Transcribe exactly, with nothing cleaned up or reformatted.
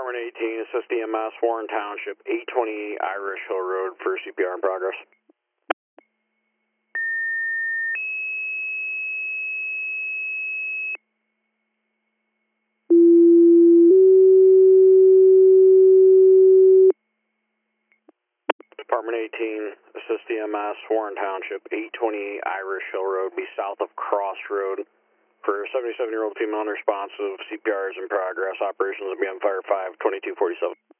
Department eighteen, assist E M S, Warren Township, eight twenty-eight Irish Hill Road for C P R in progress. Department eighteen, assist E M S, Warren Township, eight twenty-eight Irish Hill Road, be south of Cross Road for seventy-seven-year-old female unresponsive. C P R is in progress. Operations will be on fire five twenty-two forty-seven.